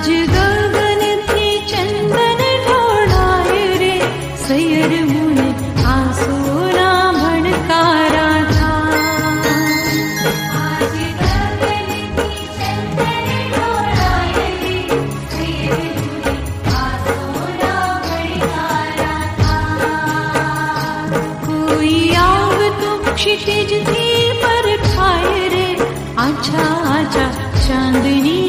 आज गगन थी चंदन ढोढ़ाए रे, सैयर मुने आसोना भड़कारा था। आज गगन थी चंदन ढोढ़ाए रे, सैयर मुने आसोना भड़कारा था। कोई आग तो क्षितिज थी पर खाए रे, आजा आजा चांदनी